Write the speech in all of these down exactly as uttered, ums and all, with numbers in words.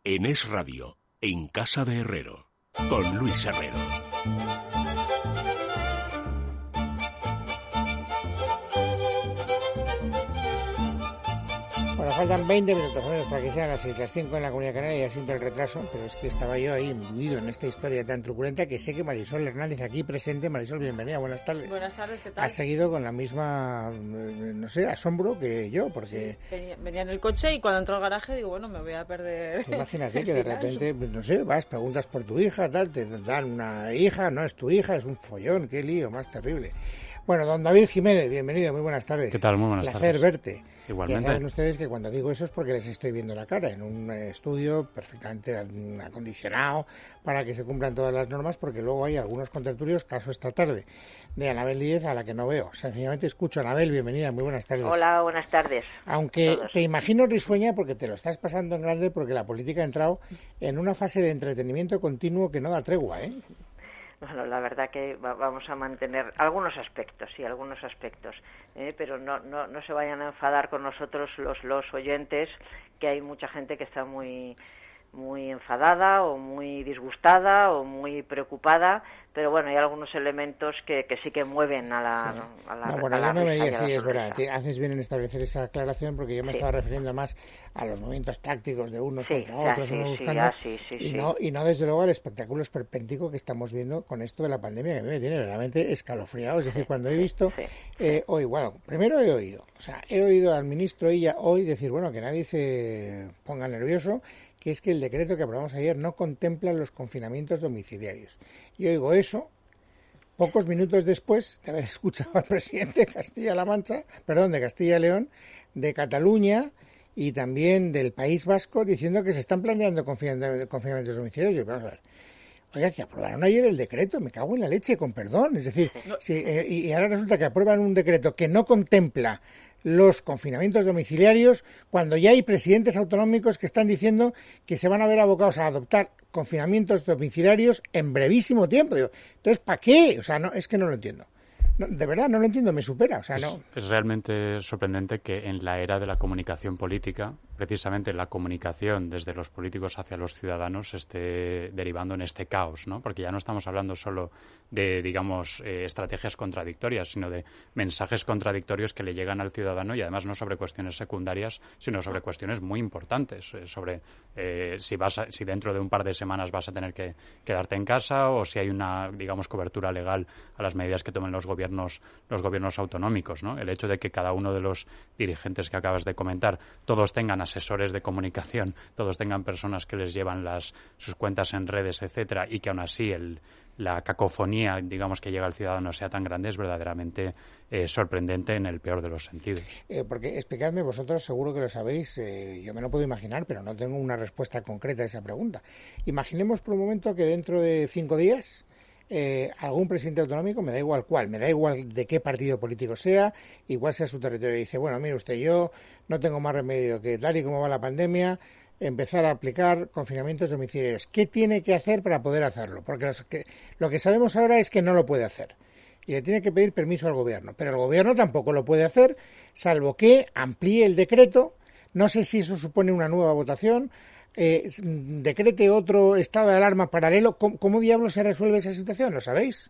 en Es Radio, en Casa de Herrero, con Luis Herrero. Bueno, faltan veinte minutos menos para que sean las seis, las cinco en la Comunidad Canaria, ya siento el retraso, pero es que estaba yo ahí imbuido en esta historia tan truculenta que sé que Marisol Hernández aquí presente. Marisol, bienvenida, buenas tardes. Buenas tardes, ¿qué tal? Has seguido con la misma, no sé, asombro que yo, porque... Sí, venía, venía en el coche y cuando entró al garaje digo, bueno, me voy a perder. Imagínate que de repente, no sé, vas, preguntas por tu hija, tal, te dan una hija, no es tu hija, es un follón, qué lío más terrible. Bueno, don David Jiménez, bienvenido, muy buenas tardes. ¿Qué tal? Muy buenas Placer tardes. verte. Igualmente. Ya saben ustedes que cuando digo eso es porque les estoy viendo la cara en un estudio perfectamente acondicionado para que se cumplan todas las normas, porque luego hay algunos contertulios, caso esta tarde, de Anabel Díez, a la que no veo. Sencillamente escucho. Anabel, bienvenida, muy buenas tardes. Hola, buenas tardes. Aunque te imagino risueña porque te lo estás pasando en grande, porque la política ha entrado en una fase de entretenimiento continuo que no da tregua, ¿eh? Bueno, la verdad que va, vamos a mantener algunos aspectos, sí, algunos aspectos, eh, pero no, no, no se vayan a enfadar con nosotros los, los oyentes, que hay mucha gente que está muy, muy enfadada o muy disgustada o muy preocupada, pero bueno, hay algunos elementos que, que sí que mueven a la... Sí. A la no, bueno, a la yo no me diría, sí, la es verdad, te haces bien en establecer esa aclaración, porque yo me sí. estaba refiriendo más a los movimientos tácticos de unos sí, contra otros, sí, uno sí, buscando, ah, sí, sí, y, sí. no, y no desde luego al espectáculo esperpéntico que estamos viendo con esto de la pandemia, que a mí me tiene verdaderamente escalofriado. Es decir, sí, cuando he visto, sí, eh, sí. hoy, bueno, primero he oído, o sea, he oído al ministro Illa hoy decir, bueno, que nadie se ponga nervioso, que es que el decreto que aprobamos ayer no contempla los confinamientos domiciliarios. Y oigo eso pocos minutos después de haber escuchado al presidente de Castilla-La Mancha, perdón, de Castilla y León, de Cataluña y también del País Vasco, diciendo que se están planteando confinamientos domiciliarios. Yo, vamos a ver, oiga, que aprobaron ayer el decreto, me cago en la leche, con perdón. Es decir, no. si, eh, y ahora resulta que aprueban un decreto que no contempla los confinamientos domiciliarios, cuando ya hay presidentes autonómicos que están diciendo que se van a ver abocados a adoptar confinamientos domiciliarios en brevísimo tiempo. Digo, entonces, ¿para qué? O sea, no, es que no lo entiendo. No, de verdad, no lo entiendo, me supera. O sea, es, no. es realmente sorprendente que en la era de la comunicación política, precisamente la comunicación desde los políticos hacia los ciudadanos esté derivando en este caos, ¿no? Porque ya no estamos hablando solo de, digamos, eh, estrategias contradictorias, sino de mensajes contradictorios que le llegan al ciudadano, y además no sobre cuestiones secundarias, sino sobre cuestiones muy importantes, eh, sobre eh, si vas a, si dentro de un par de semanas vas a tener que quedarte en casa, o si hay una, digamos, cobertura legal a las medidas que tomen los gobiernos los gobiernos autonómicos, ¿no? El hecho de que cada uno de los dirigentes que acabas de comentar, todos tengan asesores de comunicación, todos tengan personas que les llevan las sus cuentas en redes, etcétera, y que aún así el la cacofonía, digamos, que llega al ciudadano sea tan grande, es verdaderamente eh, sorprendente en el peor de los sentidos. Eh, porque, explicadme, vosotros seguro que lo sabéis, eh, yo me lo puedo imaginar, pero no tengo una respuesta concreta a esa pregunta. Imaginemos por un momento que dentro de cinco días Eh, algún presidente autonómico, me da igual cuál, me da igual de qué partido político sea, igual sea su territorio, y dice, bueno, mire usted, yo no tengo más remedio que, tal y como va la pandemia, empezar a aplicar confinamientos domiciliarios. ¿Qué tiene que hacer para poder hacerlo? Porque los que, lo que sabemos ahora es que no lo puede hacer y le tiene que pedir permiso al gobierno, pero el gobierno tampoco lo puede hacer, salvo que amplíe el decreto. No sé si eso supone una nueva votación, Eh, decrete otro estado de alarma paralelo. ¿Cómo, cómo diablos se resuelve esa situación? ¿Lo sabéis?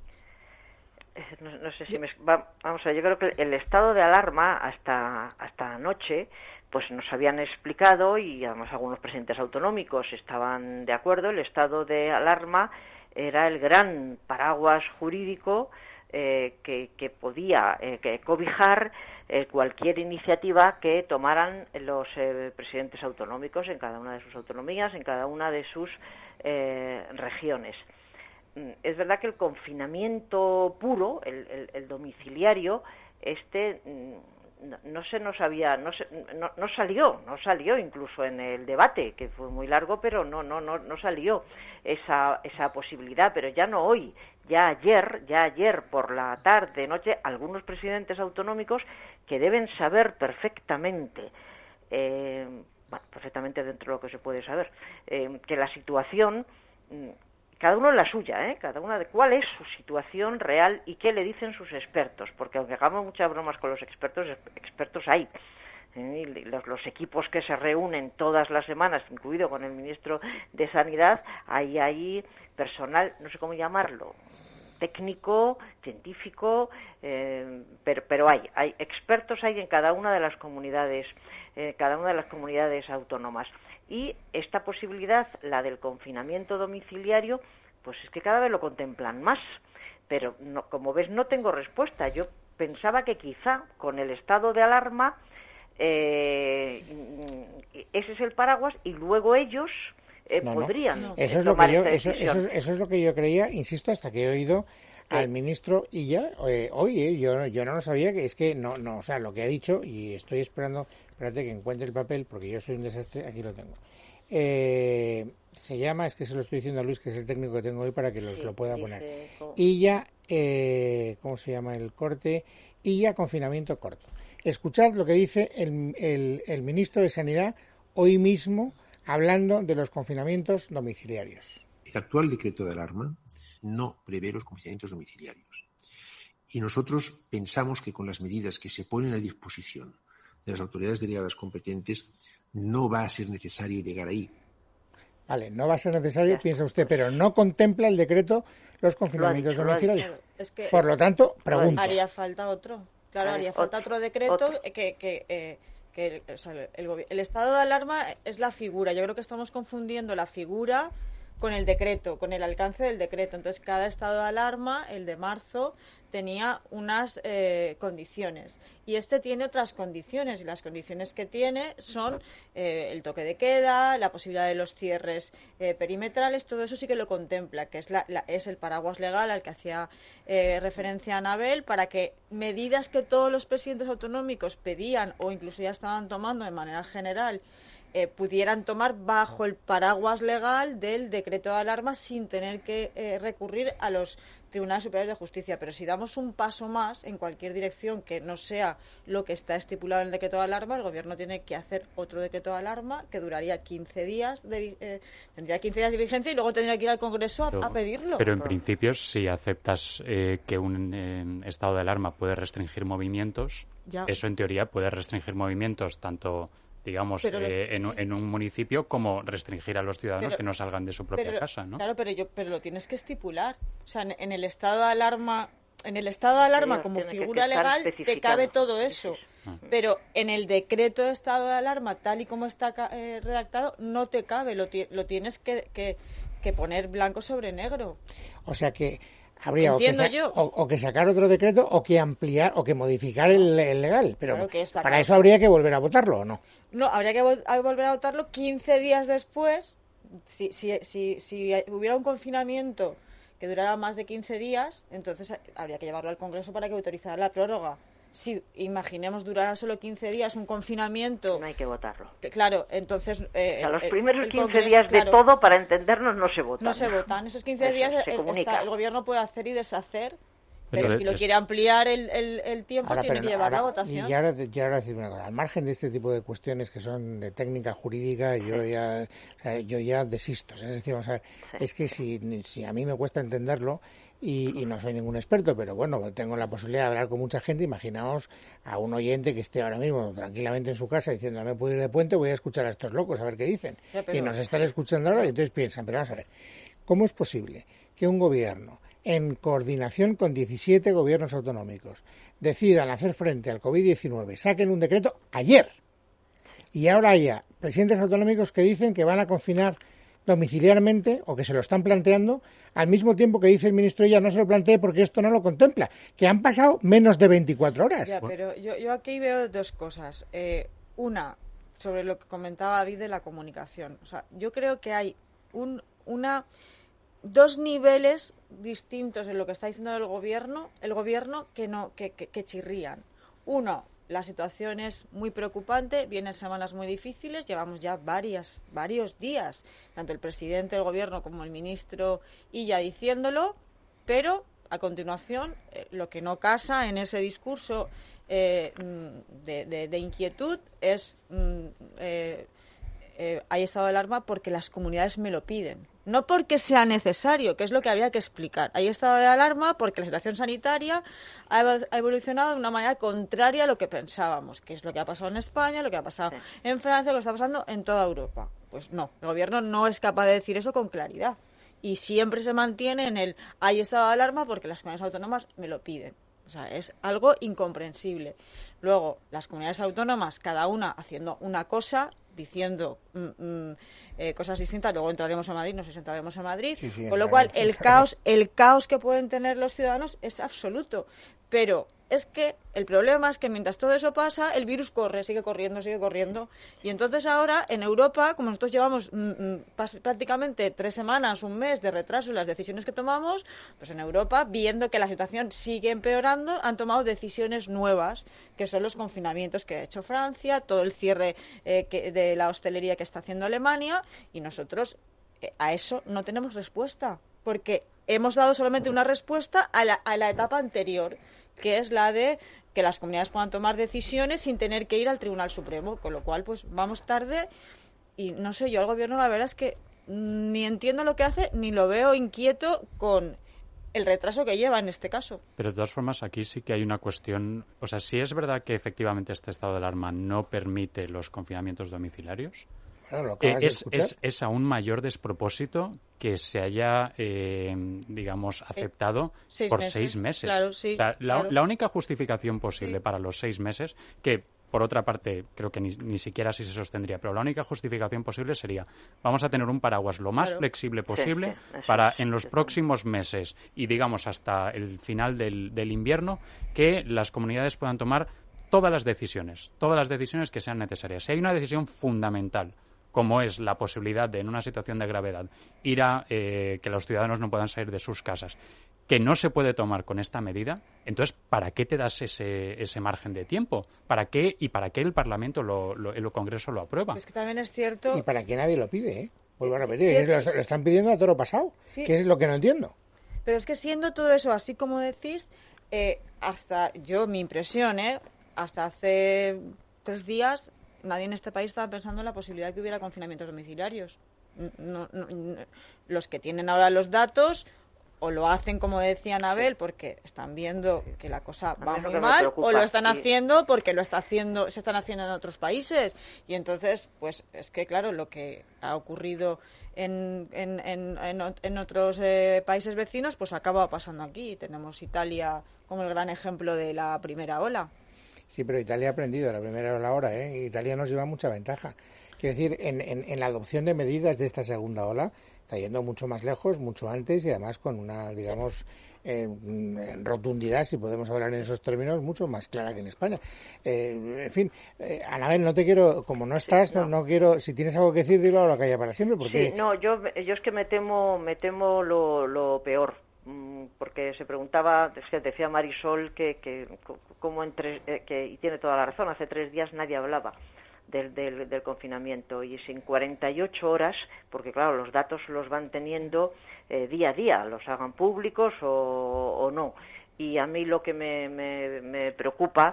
No, no sé si me... Va, vamos a ver, yo creo que el estado de alarma hasta hasta anoche pues nos habían explicado, y además algunos presidentes autonómicos estaban de acuerdo, el estado de alarma era el gran paraguas jurídico eh, que, que podía eh, que cobijar Eh, cualquier iniciativa que tomaran los eh, presidentes autonómicos en cada una de sus autonomías, en cada una de sus eh, regiones. Es verdad que el confinamiento puro, el, el, el domiciliario, este no, no se nos había, no, se, no, no salió, no salió incluso en el debate, que fue muy largo, pero no, no, no, no salió esa, esa posibilidad, pero ya no hoy. Ya ayer, ya ayer por la tarde, noche, algunos presidentes autonómicos que deben saber perfectamente, eh, bueno, perfectamente dentro de lo que se puede saber, eh, que la situación, cada uno es la suya, ¿eh? Cada una de cuál es su situación real y qué le dicen sus expertos, porque aunque hagamos muchas bromas con los expertos, expertos hay. ¿eh? Los, los equipos que se reúnen todas las semanas, incluido con el ministro de Sanidad, hay ahí personal, no sé cómo llamarlo, técnico, científico, eh, pero, pero hay, hay expertos hay en cada una de las comunidades, eh, cada una de las comunidades autónomas. Y esta posibilidad, la del confinamiento domiciliario, pues es que cada vez lo contemplan más. Pero no, como ves, no tengo respuesta. Yo pensaba que quizá con el estado de alarma eh, ese es el paraguas y luego ellos eh, no, podrían no. Eso, es lo tomar que yo, esta eso, eso, es, eso es lo que yo creía, insisto, hasta que he oído al sí. ministro Illa, eh, oye, yo, yo no lo sabía, que es que no, no, o sea, lo que ha dicho, y estoy esperando, espérate que encuentre el papel, porque yo soy un desastre, aquí lo tengo. Eh, se llama, es que se lo estoy diciendo a Luis, que es el técnico que tengo hoy para que los sí, lo pueda poner. Illa, eh, ¿cómo se llama el corte? Illa, confinamiento corto. Escuchad lo que dice el, el, el ministro de Sanidad hoy mismo, hablando de los confinamientos domiciliarios. El actual decreto de alarma no prevé los confinamientos domiciliarios. Y nosotros pensamos que con las medidas que se ponen a disposición de las autoridades delegadas competentes no va a ser necesario llegar ahí. Vale, no va a ser necesario, ya, piensa usted, pero no contempla el decreto los confinamientos dicho, domiciliarios. Claro, es que, Por lo tanto, pregunto. Haría falta otro. Claro, haría falta otro decreto otro. que... que eh, que o sea, el, el estado de alarma es la figura. Yo creo que estamos confundiendo la figura con el decreto, con el alcance del decreto. Entonces, cada estado de alarma, el de marzo, tenía unas eh, condiciones. Y este tiene otras condiciones. Y las condiciones que tiene son eh, el toque de queda, la posibilidad de los cierres eh, perimetrales. Todo eso sí que lo contempla, que es, la, la, es el paraguas legal al que hacía eh, referencia Anabel, para que medidas que todos los presidentes autonómicos pedían o incluso ya estaban tomando de manera general, Eh, pudieran tomar bajo el paraguas legal del decreto de alarma sin tener que eh, recurrir a los tribunales superiores de justicia. Pero si damos un paso más en cualquier dirección que no sea lo que está estipulado en el decreto de alarma, el gobierno tiene que hacer otro decreto de alarma que duraría quince días, de, eh, tendría quince días de vigencia y luego tendría que ir al Congreso a, pero, a pedirlo. Pero en principio, si aceptas eh, que un eh, estado de alarma puede restringir movimientos, ya. Eso en teoría puede restringir movimientos tanto digamos, los, eh, en, en un municipio, como restringir a los ciudadanos pero, que no salgan de su propia pero, casa, ¿no? Claro, pero yo, pero lo tienes que estipular. O sea, en, en el estado de alarma, en el estado de alarma sí, como figura legal te cabe todo eso. Sí. Pero en el decreto de estado de alarma, tal y como está eh, redactado, no te cabe. Lo, lo tienes que, que, que poner blanco sobre negro. O sea que habría o que, o, o que sacar otro decreto o que ampliar o que modificar el, el legal, pero claro que para claro. Eso habría que volver a votarlo, ¿o no? No, habría que vol- a volver a votarlo quince días después. Si, si, si, si hubiera un confinamiento que durara más de quince días, entonces habría que llevarlo al Congreso para que autorizara la prórroga. Si imaginemos durara solo quince días un confinamiento... No hay que votarlo. Que, claro, entonces... Eh, o sea, los el, primeros el quince Congreso, días de claro, todo, para entendernos, no se votan. No se votan. Esos quince Eso, días el, está, el gobierno puede hacer y deshacer, pero, pero si lo quiere ampliar el, el, el tiempo, ahora, tiene que llevar ahora, la votación. Y ahora, ya ahora decir una cosa. Al margen de este tipo de cuestiones que son de técnica jurídica, yo ya o sea, yo ya desisto. Es decir, vamos a ver, sí. es que si, si a mí me cuesta entenderlo, Y, y no soy ningún experto, pero bueno, tengo la posibilidad de hablar con mucha gente. Imaginaos a un oyente que esté ahora mismo tranquilamente en su casa diciendo, no me puedo ir de puente, voy a escuchar a estos locos a ver qué dicen. Ya, pero... Y nos están escuchando ahora y entonces piensan, pero vamos a ver, ¿cómo es posible que un gobierno, en coordinación con diecisiete gobiernos autonómicos, decidan hacer frente al covid diecinueve, saquen un decreto ayer? Y ahora haya presidentes autonómicos que dicen que van a confinar domiciliarmente, o que se lo están planteando, al mismo tiempo que dice el ministro ya no se lo plantee porque esto no lo contempla, que han pasado menos de veinticuatro horas. Ya, pero yo, yo aquí veo dos cosas. Eh, una, sobre lo que comentaba David de la comunicación. O sea, yo creo que hay un, una, dos niveles distintos en lo que está diciendo el gobierno, el gobierno que no, que, que, que chirrían. Uno, la situación es muy preocupante, vienen semanas muy difíciles, llevamos ya varias, varios días, tanto el presidente del gobierno como el ministro Illa diciéndolo, pero a continuación eh, lo que no casa en ese discurso eh, de, de, de inquietud es mm, eh, eh, hay estado de alarma porque las comunidades me lo piden. No porque sea necesario, que es lo que habría que explicar. Hay estado de alarma porque la situación sanitaria ha evolucionado de una manera contraria a lo que pensábamos, que es lo que ha pasado en España, lo que ha pasado sí. en Francia, lo que está pasando en toda Europa. Pues no, el gobierno no es capaz de decir eso con claridad. Y siempre se mantiene en el hay estado de alarma porque las comunidades autónomas me lo piden. O sea, es algo incomprensible. Luego, las comunidades autónomas, cada una haciendo una cosa, diciendo mm, mm, eh, cosas distintas, luego entraremos a Madrid, no sé si entraremos a Madrid, sí, sí, con lo cual el caos, el caos que pueden tener los ciudadanos es absoluto. Pero es que el problema es que mientras todo eso pasa, el virus corre, sigue corriendo, sigue corriendo. Y entonces ahora, en Europa, como nosotros llevamos mm, prácticamente tres semanas, un mes de retraso en las decisiones que tomamos, pues en Europa, viendo que la situación sigue empeorando, han tomado decisiones nuevas, que son los confinamientos que ha hecho Francia, todo el cierre eh, que, de la hostelería que está haciendo Alemania, y nosotros eh, a eso no tenemos respuesta, porque hemos dado solamente una respuesta a la, a la etapa anterior, que es la de que las comunidades puedan tomar decisiones sin tener que ir al Tribunal Supremo, con lo cual pues vamos tarde y no sé, yo al gobierno la verdad es que ni entiendo lo que hace ni lo veo inquieto con el retraso que lleva en este caso. Pero de todas formas aquí sí que hay una cuestión, o sea, si es verdad que efectivamente este estado de alarma no permite los confinamientos domiciliarios, Claro, lo eh, es, es, es aún mayor despropósito que se haya, eh, digamos, aceptado eh, seis por meses. seis meses. Claro, sí, o sea, la, claro. la única justificación posible sí. para los seis meses, que por otra parte creo que ni, ni siquiera así se sostendría, pero la única justificación posible sería vamos a tener un paraguas lo más claro. flexible posible sí, sí, para en los próximos meses y digamos hasta el final del, del invierno que las comunidades puedan tomar todas las decisiones, todas las decisiones que sean necesarias. Si hay una decisión fundamental como es la posibilidad de, en una situación de gravedad, ir a eh, que los ciudadanos no puedan salir de sus casas, que no se puede tomar con esta medida, entonces, ¿para qué te das ese, ese margen de tiempo? ¿Para qué y para qué el Parlamento, lo, lo, el Congreso lo aprueba? Es que también es cierto... Y para qué nadie lo pide, ¿eh? Vuelvo a repetir, sí, sí, sí. Lo, lo están pidiendo a toro pasado, sí. que es lo que no entiendo. Pero es que siendo todo eso así como decís, eh, hasta yo, mi impresión, ¿eh? Hasta hace tres días... Nadie en este país estaba pensando en la posibilidad de que hubiera confinamientos domiciliarios. No, no, no, los que tienen ahora los datos o lo hacen, como decía Anabel, porque están viendo que la cosa va muy mal, o lo están sí. haciendo porque lo está haciendo, se están haciendo en otros países. Y entonces, pues es que, claro, lo que ha ocurrido en, en, en, en, en otros eh, países vecinos, pues acaba pasando aquí. Tenemos Italia como el gran ejemplo de la primera ola. Sí, pero Italia ha aprendido la primera ola ahora, ¿eh? Italia nos lleva mucha ventaja. Quiero decir, en, en, en la adopción de medidas de esta segunda ola está yendo mucho más lejos, mucho antes y además con una, digamos, eh, rotundidad, si podemos hablar en esos términos, mucho más clara que en España. Eh, en fin, eh, Anabel, no te quiero, como no estás, no, no quiero, si tienes algo que decir, dilo ahora, calla para siempre, porque... Sí, no, yo, yo es que me temo, me temo lo, lo peor. Porque se preguntaba, es que decía Marisol que, que como entre, que y tiene toda la razón, hace tres días nadie hablaba del, del, del confinamiento y sin cuarenta y ocho horas, porque claro, los datos los van teniendo eh, día a día, los hagan públicos o, o no. Y a mí lo que me, me, me preocupa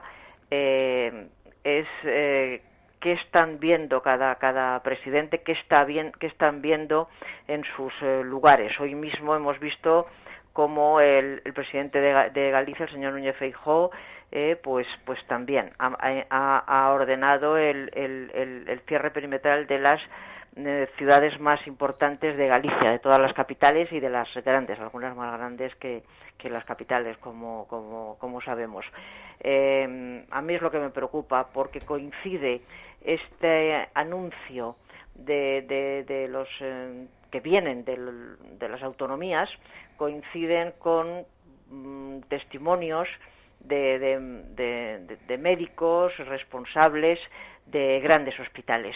eh, es eh, qué están viendo cada cada presidente, qué está bien, qué están viendo en sus eh, lugares. Hoy mismo hemos visto como el, el presidente de, de Galicia, el señor Núñez Feijóo, eh, pues pues también ha, ha, ha ordenado el, el, el, el cierre perimetral de las eh, ciudades más importantes de Galicia, de todas las capitales y de las grandes, algunas más grandes que, que las capitales, como, como, como sabemos. Eh, a mí es lo que me preocupa, porque coincide este anuncio de, de, de los eh, que vienen de, de las autonomías, coinciden con mm, testimonios de, de, de, de médicos responsables de grandes hospitales.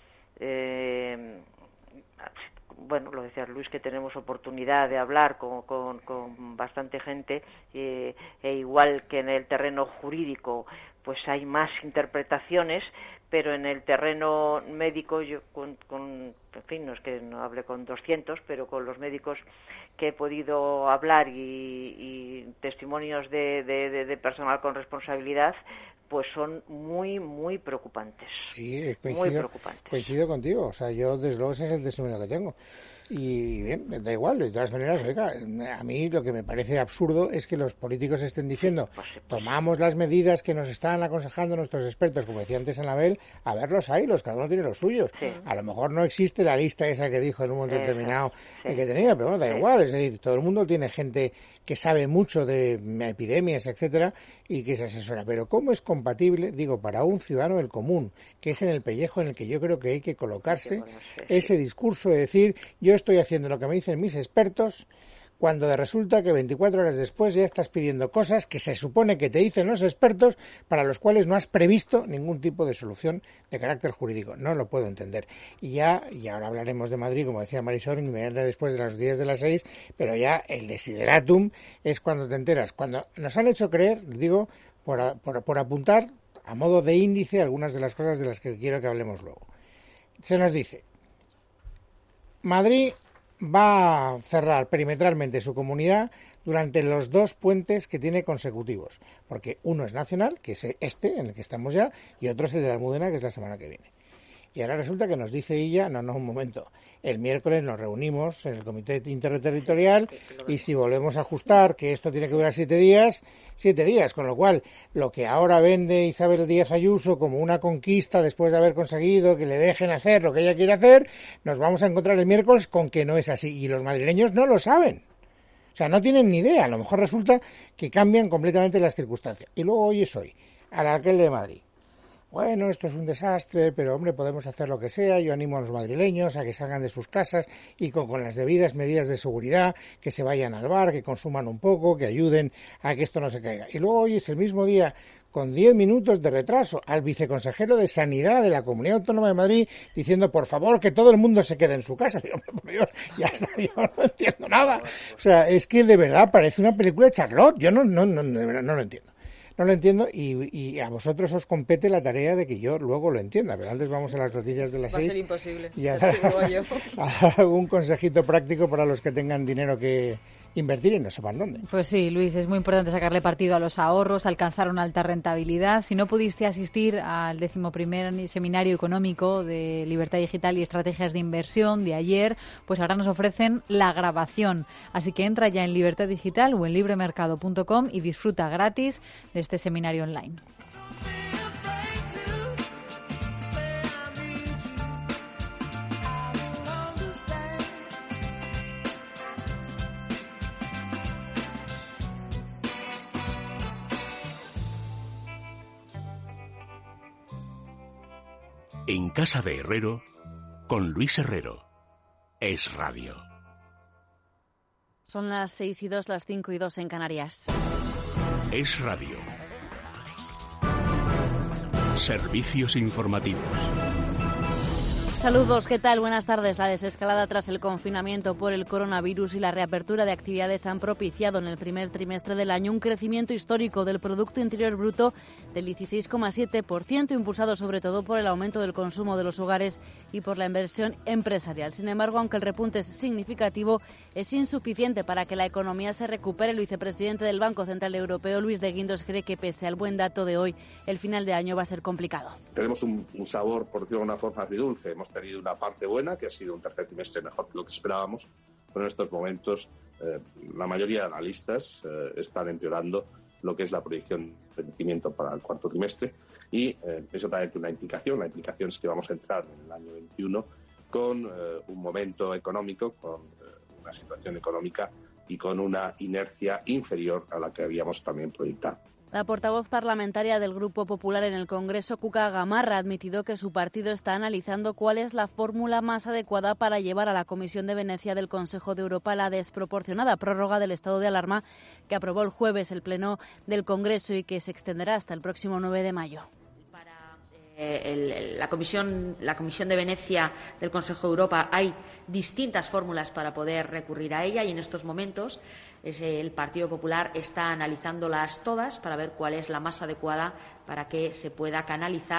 Eh, bueno, lo decía Luis, que tenemos oportunidad de hablar con, con, con bastante gente, eh, e igual que en el terreno jurídico pues hay más interpretaciones, pero en el terreno médico yo con, con en fin, no es que no hable con doscientos, pero con los médicos que he podido hablar y, y testimonios de, de, de, de personal con responsabilidad, pues son muy, muy preocupantes. Sí, coincido, muy preocupantes. Coincido contigo, o sea, yo desde luego ese es el testimonio que tengo. Y bien, da igual, de todas maneras, oiga, a mí lo que me parece absurdo es que los políticos estén diciendo, pues sí, pues tomamos las medidas que nos están aconsejando nuestros expertos, como decía antes Anabel, a ver los haylos, cada uno tiene los suyos. Sí. A lo mejor no existe la lista esa que dijo en un momento Exacto, determinado sí. que tenía, pero bueno, da Sí. igual, es decir, todo el mundo tiene gente que sabe mucho de epidemias, etcétera, y que se asesora. Pero ¿cómo es compatible, digo, para un ciudadano del común, que es en el pellejo en el que yo creo que hay que colocarse, Sí, sí, sí. ese discurso de decir, yo estoy haciendo lo que me dicen mis expertos, cuando de resulta que veinticuatro horas después ya estás pidiendo cosas que se supone que te dicen los expertos, para los cuales no has previsto ningún tipo de solución de carácter jurídico? No lo puedo entender. Y ya, y ahora hablaremos de Madrid, como decía Marisol, inmediatamente después de las diez de las seis, pero ya el desideratum es cuando te enteras. Cuando nos han hecho creer, digo, por, por, por apuntar a modo de índice algunas de las cosas de las que quiero que hablemos luego. Se nos dice, Madrid va a cerrar perimetralmente su comunidad durante los dos puentes que tiene consecutivos, porque uno es nacional, que es este, en el que estamos ya, y otro es el de la Almudena, que es la semana que viene. Y ahora resulta que nos dice ella, no, no, un momento, el miércoles nos reunimos en el Comité Interterritorial y si volvemos a ajustar que esto tiene que durar siete días, siete días, con lo cual lo que ahora vende Isabel Díaz Ayuso como una conquista después de haber conseguido que le dejen hacer lo que ella quiere hacer, nos vamos a encontrar el miércoles con que no es así y los madrileños no lo saben. O sea, no tienen ni idea, a lo mejor resulta que cambian completamente las circunstancias. Y luego hoy es hoy, al alcalde de Madrid. Bueno, esto es un desastre, pero hombre, podemos hacer lo que sea. Yo animo a los madrileños a que salgan de sus casas y con, con las debidas medidas de seguridad, que se vayan al bar, que consuman un poco, que ayuden a que esto no se caiga. Y luego hoy es el mismo día, con diez minutos de retraso, al viceconsejero de Sanidad de la Comunidad Autónoma de Madrid diciendo, por favor, que todo el mundo se quede en su casa. Digo, hombre, por Dios, ya está, yo no entiendo nada. O sea, es que de verdad parece una película de Charlotte. Yo no, no, no, de verdad, no lo entiendo. No lo entiendo y, y a vosotros os compete la tarea de que yo luego lo entienda. Pero antes vamos a las noticias de las Va seis. Va a ser imposible. Y a dar, a dar algún consejito práctico para los que tengan dinero que invertir y no sepan dónde. Pues sí, Luis, es muy importante sacarle partido a los ahorros, alcanzar una alta rentabilidad. Si no pudiste asistir al decimoprimer seminario económico de Libertad Digital y Estrategias de Inversión de ayer, pues ahora nos ofrecen la grabación. Así que entra ya en Libertad Digital o en libremercado punto com y disfruta gratis de este seminario online. En Casa de Herrero, con Luis Herrero. Es Radio. Son las seis y dos, las cinco y dos en Canarias. Es Radio. Servicios informativos. Saludos, ¿qué tal? Buenas tardes. La desescalada tras el confinamiento por el coronavirus y la reapertura de actividades han propiciado en el primer trimestre del año un crecimiento histórico del Producto Interior Bruto del dieciséis coma siete por ciento, impulsado sobre todo por el aumento del consumo de los hogares y por la inversión empresarial. Sin embargo, aunque el repunte es significativo, es insuficiente para que la economía se recupere. El vicepresidente del Banco Central Europeo, Luis de Guindos, cree que pese al buen dato de hoy, el final de año va a ser complicado. Tenemos un, un sabor, por decirlo de una forma, agridulce. Hemos tenido una parte buena, que ha sido un tercer trimestre mejor que lo que esperábamos, pero en estos momentos eh, la mayoría de analistas eh, están empeorando lo que es la proyección de crecimiento para el cuarto trimestre y eh, eso también tiene una implicación. La implicación es que vamos a entrar en el año veintiuno con eh, un momento económico, con eh, una situación económica y con una inercia inferior a la que habíamos también proyectado. La portavoz parlamentaria del Grupo Popular en el Congreso, Cuca Gamarra, ha admitido que su partido está analizando cuál es la fórmula más adecuada para llevar a la Comisión de Venecia del Consejo de Europa la desproporcionada prórroga del estado de alarma que aprobó el jueves el Pleno del Congreso y que se extenderá hasta el próximo nueve de mayo. El, el, la comisión la Comisión de Venecia del Consejo de Europa hay distintas fórmulas para poder recurrir a ella y en estos momentos es, el Partido Popular está analizándolas todas para ver cuál es la más adecuada para que se pueda canalizar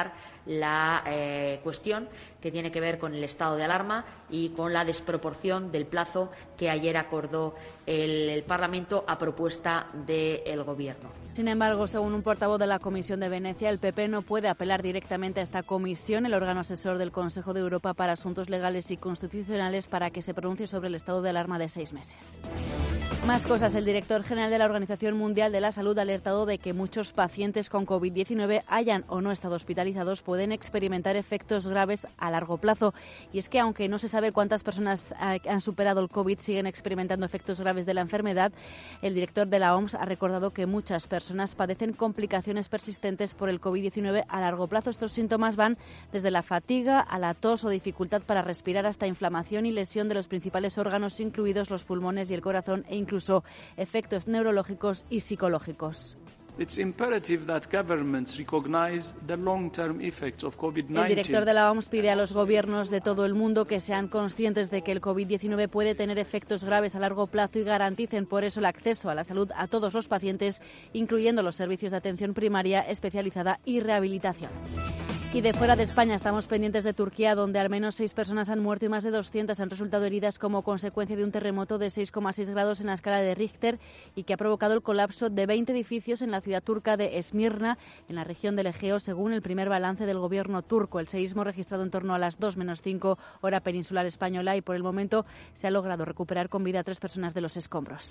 la eh, cuestión que tiene que ver con el estado de alarma y con la desproporción del plazo que ayer acordó el, el Parlamento a propuesta del Gobierno. Sin embargo, según un portavoz de la Comisión de Venecia, el P P no puede apelar directamente a esta comisión, el órgano asesor del Consejo de Europa para Asuntos Legales y Constitucionales, para que se pronuncie sobre el estado de alarma de seis meses. Más cosas. El director general de la Organización Mundial de la Salud ha alertado de que muchos pacientes con COVID diecinueve, hayan o no estado hospitalizados, pueden experimentar efectos graves a largo plazo. Y es que, aunque no se sabe cuántas personas han superado el COVID, siguen experimentando efectos graves de la enfermedad. El director de la O M S ha recordado que muchas personas padecen complicaciones persistentes por el COVID diecinueve a largo plazo. Estos síntomas van desde la fatiga a la tos o dificultad para respirar hasta inflamación y lesión de los principales órganos, incluidos los pulmones y el corazón, e incluso incluso efectos neurológicos y psicológicos. It's imperative that governments recognize the long-term effects of COVID nineteen. El director de la O M S pide a los gobiernos de todo el mundo que sean conscientes de que el COVID diecinueve puede tener efectos graves a largo plazo y garanticen por eso el acceso a la salud a todos los pacientes, incluyendo los servicios de atención primaria, especializada y rehabilitación. Y de fuera de España estamos pendientes de Turquía, donde al menos seis personas han muerto y más de doscientas han resultado heridas como consecuencia de un terremoto de seis coma seis grados en la escala de Richter y que ha provocado el colapso de veinte edificios en la ciudad turca de Esmirna, en la región del Egeo, según el primer balance del gobierno turco. El seísmo registrado en torno a las dos menos cinco hora peninsular española, y por el momento se ha logrado recuperar con vida a tres personas de los escombros.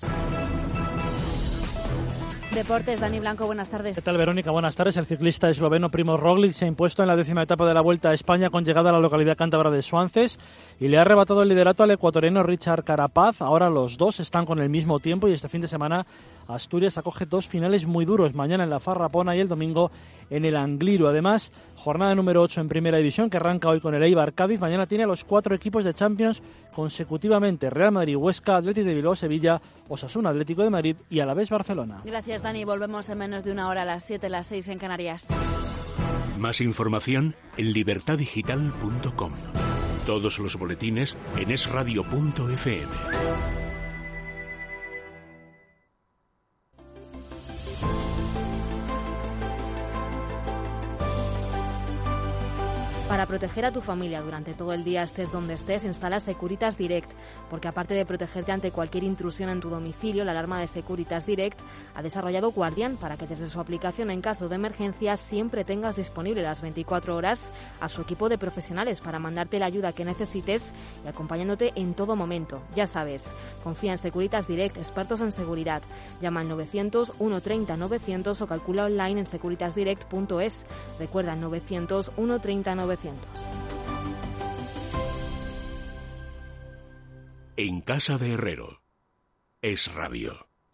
Deportes, Dani Blanco, buenas tardes. ¿Qué tal, Verónica? Buenas tardes. El ciclista esloveno Primož Roglič se ha impuesto en la décima etapa de la Vuelta a España con llegada a la localidad cántabra de Suances y le ha arrebatado el liderato al ecuatoriano Richard Carapaz. Ahora los dos están con el mismo tiempo y este fin de semana Asturias acoge dos finales muy duros, mañana en la Farrapona y el domingo en el Angliru. Además, jornada número ocho en Primera División, que arranca hoy con el Eibar Cádiz. Mañana tiene a los cuatro equipos de Champions consecutivamente: Real Madrid, Huesca, Athletic de Bilbao, Sevilla, Osasuna, Atlético de Madrid y Alavés Barcelona. Gracias, Dani. Volvemos en menos de una hora, a las siete, las seis en Canarias. Más información en libertad digital punto com. Todos los boletines en es radio punto efe eme. Para proteger a tu familia durante todo el día, estés donde estés, instala Securitas Direct, porque aparte de protegerte ante cualquier intrusión en tu domicilio, la alarma de Securitas Direct ha desarrollado Guardian para que desde su aplicación en caso de emergencia siempre tengas disponible las veinticuatro horas a su equipo de profesionales para mandarte la ayuda que necesites y acompañándote en todo momento. Ya sabes, confía en Securitas Direct, expertos en seguridad. Llama al novecientos, ciento treinta, novecientos o calcula online en securitas direct punto es. Recuerda, novecientos, ciento treinta, novecientos. En casa de Herrero, Es Radio.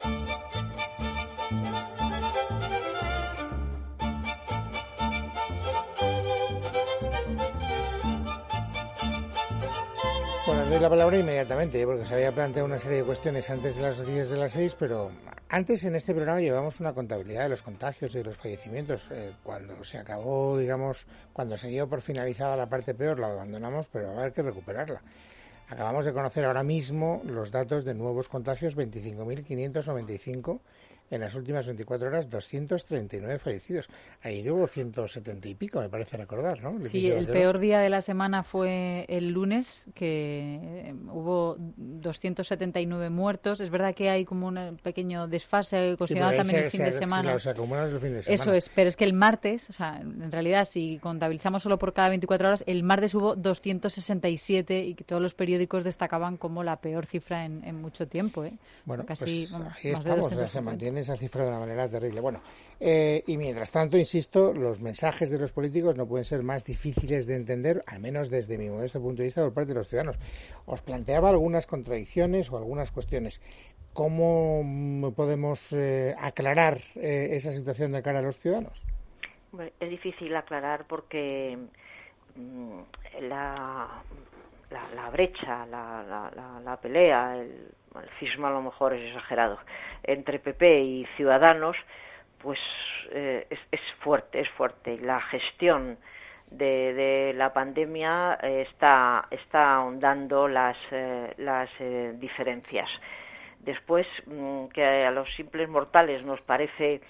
Bueno, doy la palabra inmediatamente, porque se había planteado una serie de cuestiones antes de las diez de las seis, pero antes en este programa llevamos una contabilidad de los contagios y de los fallecimientos. Eh, cuando se acabó, digamos, cuando se dio por finalizada la parte peor, la abandonamos, pero va a haber que recuperarla. Acabamos de conocer ahora mismo los datos de nuevos contagios, veinticinco mil quinientos noventa y cinco. En las últimas veinticuatro horas, doscientos treinta y nueve fallecidos. Ayer hubo ciento setenta y pico, me parece recordar, ¿no? Sí, el peor día de la semana fue el lunes, que hubo doscientos setenta y nueve muertos. Es verdad que hay como un pequeño desfase, considerado sí, también se, el fin se, de semana. Claro, se acumulan el fin de semana. Eso es, pero es que el martes, o sea, en realidad, si contabilizamos solo por cada veinticuatro horas, el martes hubo doscientos sesenta y siete y que todos los periódicos destacaban como la peor cifra en, en mucho tiempo, ¿eh? Bueno, casi, pues vamos, ahí más estamos, de se mantiene esa cifra de una manera terrible. Bueno, eh, y mientras tanto, insisto, los mensajes de los políticos no pueden ser más difíciles de entender, al menos desde mi modesto punto de vista, por parte de los ciudadanos. Os planteaba algunas contradicciones o algunas cuestiones. ¿Cómo podemos eh, aclarar eh, esa situación de cara a los ciudadanos? Es difícil aclarar porque mmm, la, la, la brecha, la, la, la, la pelea, el el cisma a lo mejor es exagerado, entre P P y Ciudadanos, pues eh, es, es fuerte, es fuerte. La gestión de, de la pandemia eh, está, está ahondando las, eh, las eh, diferencias. Después, mmm, que a los simples mortales nos parece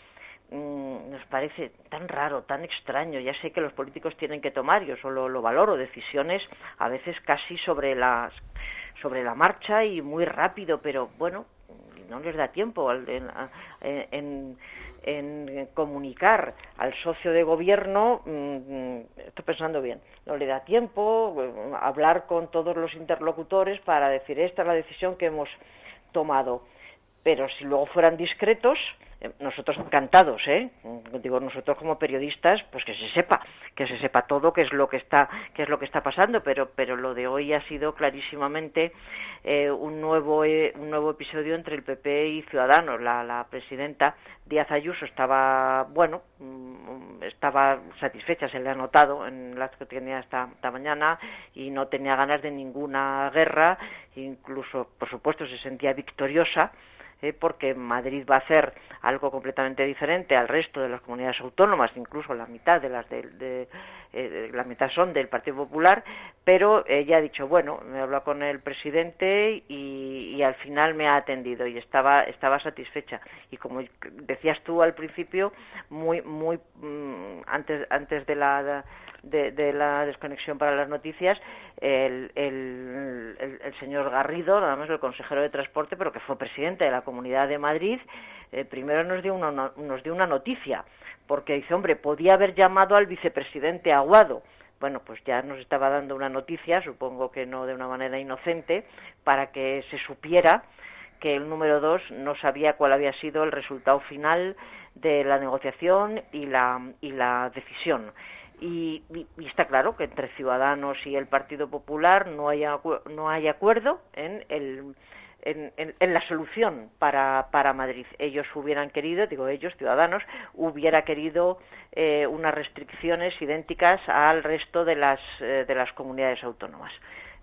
mmm, nos parece tan raro, tan extraño. Ya sé que los políticos tienen que tomar, yo solo lo valoro, decisiones a veces casi sobre las sobre la marcha y muy rápido, pero bueno, no les da tiempo en, en, en comunicar al socio de gobierno, mmm, estoy pensando bien, no le da tiempo a hablar con todos los interlocutores para decir esta es la decisión que hemos tomado. Pero si luego fueran discretos, nosotros encantados, ¿eh? Digo, nosotros como periodistas, pues que se sepa, que se sepa todo qué es lo que está, qué es lo que está pasando, pero, pero lo de hoy ha sido clarísimamente eh, un nuevo, eh, un nuevo episodio entre el P P y Ciudadanos. La, la presidenta Díaz Ayuso estaba, bueno, estaba satisfecha, se le ha notado en las que tenía esta, esta mañana, y no tenía ganas de ninguna guerra, incluso, por supuesto, se sentía victoriosa, Eh, porque Madrid va a hacer algo completamente diferente al resto de las comunidades autónomas, incluso la mitad de las de, de eh, la mitad son del Partido Popular, pero ella ha dicho, bueno, me habló con el presidente y, y al final me ha atendido y estaba estaba satisfecha. Y como decías tú al principio, muy muy mmm, antes antes de la de, de la desconexión para las noticias, el, el, el, el señor Garrido, nada más el consejero de Transporte, pero que fue presidente de la Comunidad de Madrid, eh, primero nos dio, una, nos dio una noticia, porque dice, hombre, podía haber llamado al vicepresidente Aguado. Bueno, pues ya nos estaba dando una noticia, supongo que no de una manera inocente, para que se supiera que el número dos no sabía cuál había sido el resultado final de la negociación y la, y la decisión. Y, y, y está claro que entre Ciudadanos y el Partido Popular no hay, no hay acuerdo en, el, en, en, en la solución para, para Madrid. Ellos hubieran querido, digo ellos, Ciudadanos, hubiera querido eh, unas restricciones idénticas al resto de las, eh, de las comunidades autónomas.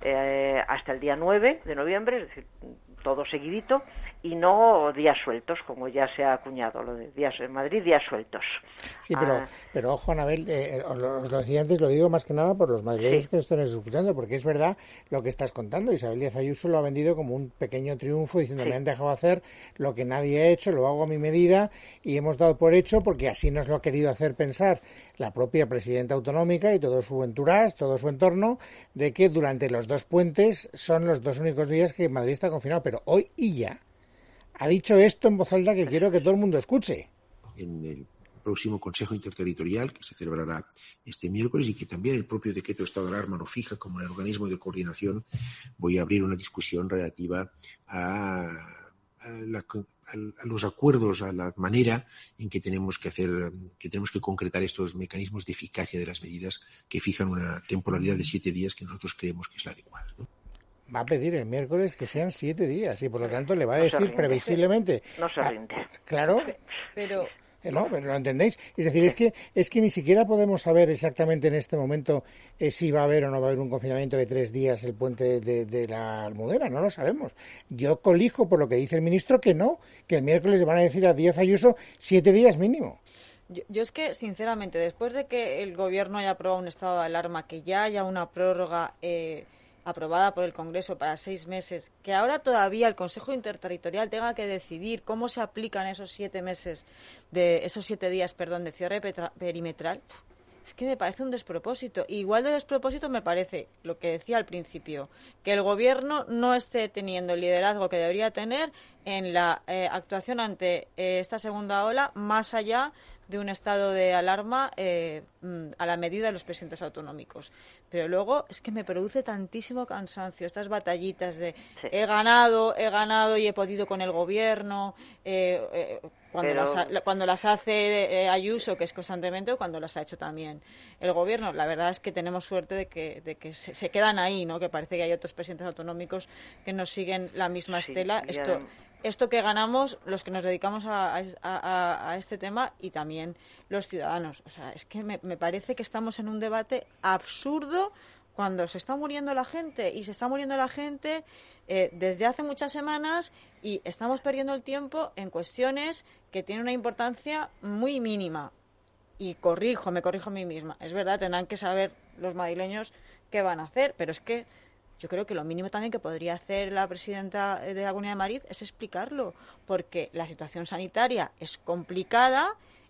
Eh, hasta el día nueve de noviembre, es decir, todo seguidito, y no días sueltos, como ya se ha acuñado, lo de días en Madrid, días sueltos. Sí, pero, ah. pero ojo, Anabel, eh, os lo, os lo decía antes, lo digo más que nada por los madrileños sí. que están escuchando, porque es verdad lo que estás contando. Isabel Díaz Ayuso lo ha vendido como un pequeño triunfo, diciendo, sí. me han dejado hacer lo que nadie ha hecho, lo hago a mi medida, y hemos dado por hecho, porque así nos lo ha querido hacer pensar la propia presidenta autonómica y todo su entourage, todo su entorno, de que durante los dos puentes son los dos únicos días que Madrid está confinado. Pero hoy ella ha dicho esto en voz alta que quiero que todo el mundo escuche. En el próximo Consejo Interterritorial, que se celebrará este miércoles y que también el propio decreto de estado de alarma lo fija como el organismo de coordinación, voy a abrir una discusión relativa a, a, la, a los acuerdos, a la manera en que tenemos que hacer, que tenemos que concretar estos mecanismos de eficacia de las medidas que fijan una temporalidad de siete días que nosotros creemos que es la adecuada, ¿no? Va a pedir el miércoles que sean siete días y por lo tanto le va a no decir previsiblemente. No se rinde. A, claro. Pero eh, no, pero lo entendéis. Es decir, es que es que ni siquiera podemos saber exactamente en este momento eh, si va a haber o no va a haber un confinamiento de tres días el puente de, de la Almudena. No lo sabemos. Yo colijo por lo que dice el ministro que no, que el miércoles le van a decir a Díaz Ayuso siete días mínimo. Yo, yo es que, sinceramente, después de que el gobierno haya aprobado un estado de alarma, que ya haya una prórroga eh, aprobada por el Congreso para seis meses, que ahora todavía el Consejo Interterritorial tenga que decidir cómo se aplican esos siete meses, de esos siete días, perdón, de cierre petra, perimetral, es que me parece un despropósito. Igual de despropósito me parece lo que decía al principio, que el Gobierno no esté teniendo el liderazgo que debería tener en la eh, actuación ante eh, esta segunda ola, más allá de un estado de alarma eh, a la medida de los presidentes autonómicos. Pero luego es que me produce tantísimo cansancio estas batallitas de sí. he ganado, he ganado y he podido con el gobierno, eh, eh, cuando, Pero... las, cuando las hace eh, Ayuso, que es constantemente, o cuando las ha hecho también el gobierno. La verdad es que tenemos suerte de que, de que se, se quedan ahí, ¿no? Que parece que hay otros presidentes autonómicos que nos siguen la misma sí, estela. Esto... Ya... Esto que ganamos los que nos dedicamos a, a, a, a este tema y también los ciudadanos. O sea, es que me, me parece que estamos en un debate absurdo cuando se está muriendo la gente y se está muriendo la gente eh, desde hace muchas semanas y estamos perdiendo el tiempo en cuestiones que tienen una importancia muy mínima. Y corrijo, me corrijo a mí misma. Es verdad, tendrán que saber los madrileños qué van a hacer, pero es que yo creo que lo mínimo también que podría hacer la presidenta de la Comunidad de Madrid es explicarlo, porque la situación sanitaria es complicada,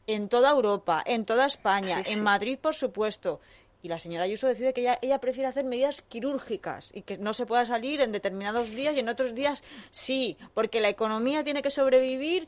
en toda Europa, en toda España, en Madrid, por supuesto. Y la señora Ayuso decide que ella, ella prefiere hacer medidas quirúrgicas y que no se pueda salir en determinados días y en otros días sí, porque la economía tiene que sobrevivir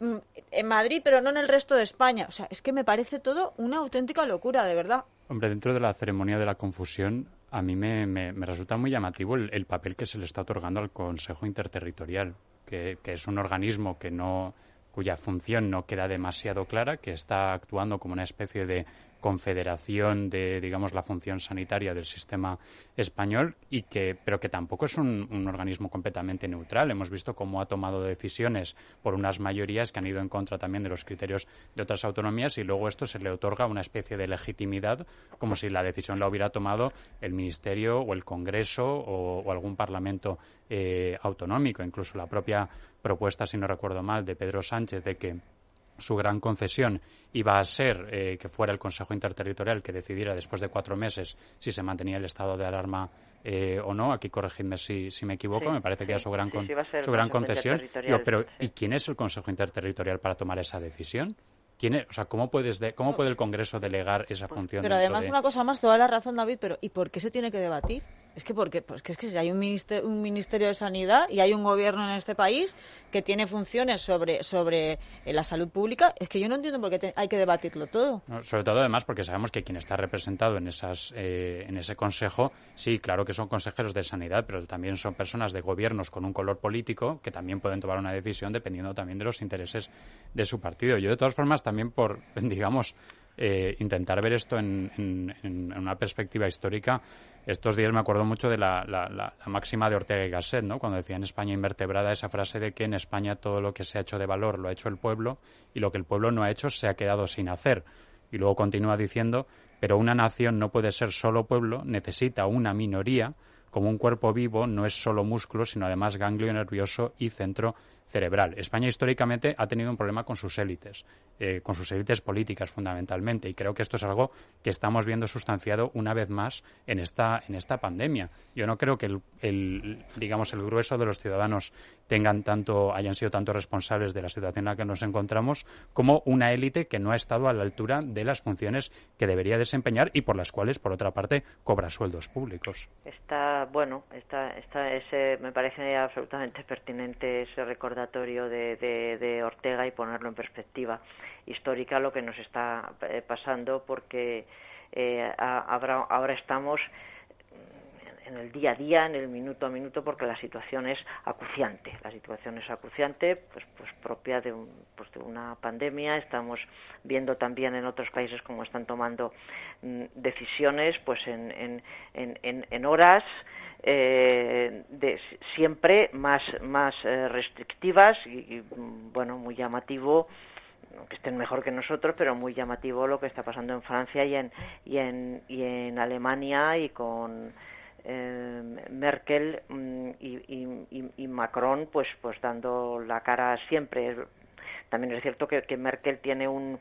en Madrid, pero no en el resto de España. O sea, es que me parece todo una auténtica locura, de verdad. Hombre, dentro de la ceremonia de la confusión, a mí me, me, me resulta muy llamativo el, el papel que se le está otorgando al Consejo Interterritorial, que, que es un organismo que no, cuya función no queda demasiado clara, que está actuando como una especie de confederación de, digamos, la función sanitaria del sistema español, y que, pero que tampoco es un, un organismo completamente neutral. Hemos visto cómo ha tomado decisiones por unas mayorías que han ido en contra también de los criterios de otras autonomías, y luego esto se le otorga una especie de legitimidad, como si la decisión la hubiera tomado el Ministerio o el Congreso o, o algún Parlamento eh, autonómico. Incluso la propia propuesta, si no recuerdo mal, de Pedro Sánchez de que su gran concesión iba a ser eh, que fuera el Consejo Interterritorial que decidiera después de cuatro meses si se mantenía el estado de alarma eh, o no. Aquí corregidme si, si me equivoco, sí, me parece sí, que era su gran, con, sí, sí, su gran concesión. Digo, pero sí. ¿Y quién es el Consejo Interterritorial para tomar esa decisión? ¿Quién es? O sea, ¿cómo, puedes de, ¿cómo puede el Congreso delegar esa función? Pero además, de... una cosa más, toda la razón, David, pero ¿y por qué se tiene que debatir? Es que porque pues que es que si hay un ministerio, un ministerio de Sanidad y hay un gobierno en este país que tiene funciones sobre sobre eh, la salud pública, es que yo no entiendo por qué te, hay que debatirlo todo. No, sobre todo, además, porque sabemos que quien está representado en esas eh, en ese consejo, sí, claro que son consejeros de Sanidad, pero también son personas de gobiernos con un color político que también pueden tomar una decisión dependiendo también de los intereses de su partido. Yo, de todas formas, también por, digamos, eh, intentar ver esto en, en, en una perspectiva histórica. Estos días me acuerdo mucho de la, la, la, la máxima de Ortega y Gasset, ¿no? Cuando decía en España invertebrada, esa frase de que en España todo lo que se ha hecho de valor lo ha hecho el pueblo y lo que el pueblo no ha hecho se ha quedado sin hacer. Y luego continúa diciendo, pero una nación no puede ser solo pueblo, necesita una minoría. Como un cuerpo vivo no es solo músculo, sino además ganglio nervioso y centro cerebral. España históricamente ha tenido un problema con sus élites, eh, con sus élites políticas fundamentalmente, y creo que esto es algo que estamos viendo sustanciado una vez más en esta en esta pandemia. Yo no creo que el, el digamos el grueso de los ciudadanos tengan tanto hayan sido tanto responsables de la situación en la que nos encontramos como una élite que no ha estado a la altura de las funciones que debería desempeñar y por las cuales, por otra parte, cobra sueldos públicos. Está bueno, está, está ese me parece absolutamente pertinente ese recordatorio De, de, de Ortega y ponerlo en perspectiva histórica lo que nos está eh, pasando, porque eh, ahora, ahora estamos en el día a día, en el minuto a minuto, porque la situación es acuciante. La situación es acuciante, pues, pues propia de, un, pues de una pandemia. Estamos viendo también en otros países cómo están tomando mm, decisiones, pues en, en, en, en, en horas. Eh, de siempre más más eh, restrictivas y, y bueno, muy llamativo, que estén mejor que nosotros, pero muy llamativo lo que está pasando en Francia y en y en y en Alemania, y con eh, Merkel mm, y, y, y Macron pues pues dando la cara siempre. También es cierto que, que Merkel tiene un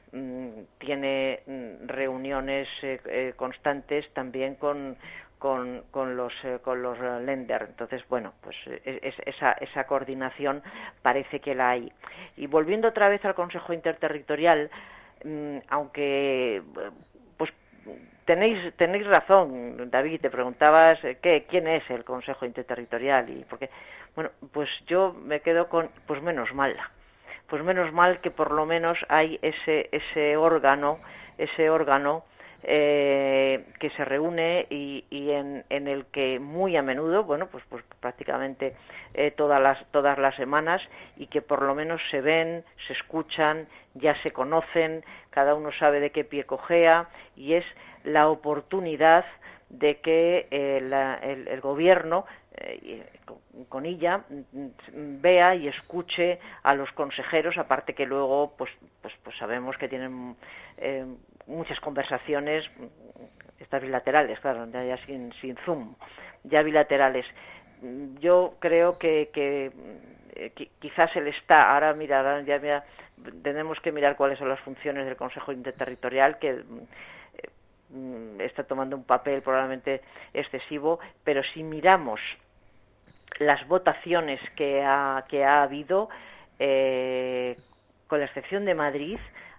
tiene reuniones eh, eh, constantes también con Con, con los eh, con los Länder. Entonces, bueno, pues es, esa esa coordinación parece que la hay. Y volviendo otra vez al Consejo Interterritorial, mmm, aunque pues tenéis tenéis razón, David, te preguntabas qué quién es el Consejo Interterritorial y por qué. Bueno, pues yo me quedo con pues menos mal. Pues menos mal que por lo menos hay ese ese órgano, ese órgano Eh, que se reúne y, y en, en el que muy a menudo, bueno, pues, pues prácticamente eh, todas las todas las semanas, y que por lo menos se ven, se escuchan, ya se conocen, cada uno sabe de qué pie cojea, y es la oportunidad de que eh, la, el, el gobierno eh, con, con ella vea y escuche a los consejeros, aparte que luego pues pues pues sabemos que tienen eh, muchas conversaciones, estas bilaterales, claro, ya sin sin Zoom, ya bilaterales. Yo creo que, que, que quizás él está, ahora mira, ya mira, tenemos que mirar cuáles son las funciones del Consejo Interterritorial, que eh, está tomando un papel probablemente excesivo, pero si miramos las votaciones que ha, que ha habido, eh, con la excepción de Madrid,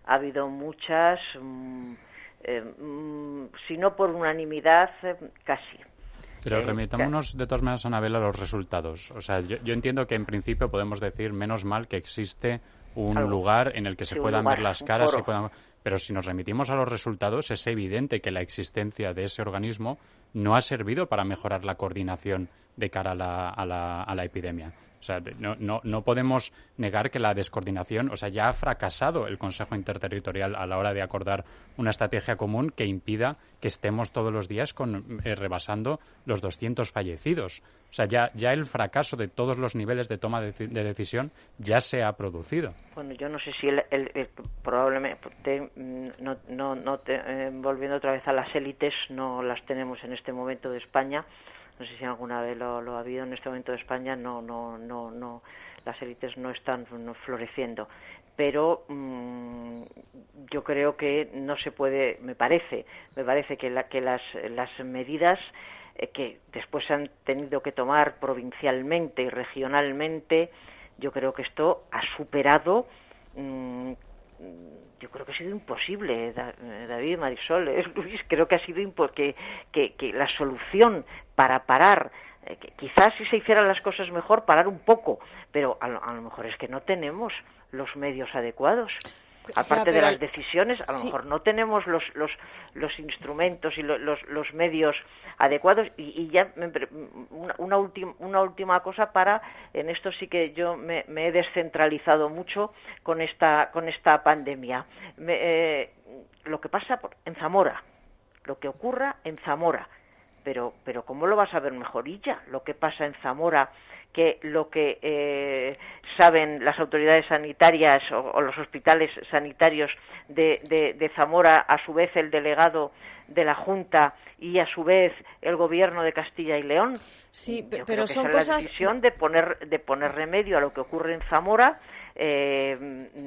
ha habido muchas, mmm, eh, mmm, si no por unanimidad, eh, casi. Pero remitámonos de todas maneras, Anabel, a los resultados. O sea, yo, yo entiendo que en principio podemos decir, menos mal que existe un Algo. lugar en el que se sí, puedan lugar, ver las caras y puedan... Pero si nos remitimos a los resultados, es evidente que la existencia de ese organismo no ha servido para mejorar la coordinación de cara a la, a la, a la epidemia. O sea, no, no, no podemos negar que la descoordinación, o sea, ya ha fracasado el Consejo Interterritorial a la hora de acordar una estrategia común que impida que estemos todos los días con, eh, rebasando los doscientos fallecidos. O sea, ya, ya el fracaso de todos los niveles de toma de, de decisión ya se ha producido. Bueno, yo no sé si el, el, el probablemente, te, no, no, no te, eh, volviendo otra vez a las élites, no las tenemos en este momento de España. No sé si alguna vez lo, lo ha habido en este momento de España, no, no, no, no, las élites no están no, floreciendo. Pero mmm, yo creo que no se puede, me parece, me parece que, la, que las, las medidas eh, que después se han tenido que tomar provincialmente y regionalmente, yo creo que esto ha superado. Mmm, Yo creo que ha sido imposible, David, Marisol, ¿eh? Luis, creo que ha sido impo- que, que, que la solución para parar, eh, que quizás si se hicieran las cosas mejor, parar un poco, pero a lo, a lo mejor es que no tenemos los medios adecuados. Aparte ya, de las decisiones, a lo sí. mejor no tenemos los los, los instrumentos y lo, los los medios adecuados. Y, y ya una, una, ultim, una última cosa para, en esto sí que yo me, me he descentralizado mucho con esta con esta pandemia. Me, eh, lo que pasa por, en Zamora, lo que ocurra en Zamora, pero pero ¿cómo lo vas a ver mejor ella? Lo que pasa en Zamora, que lo que eh, saben las autoridades sanitarias o, o los hospitales sanitarios de, de, de Zamora, a su vez el delegado de la Junta y a su vez el gobierno de Castilla y León. Sí, Yo pero creo que son esa cosas... es la decisión de poner de poner remedio a lo que ocurre en Zamora. Eh,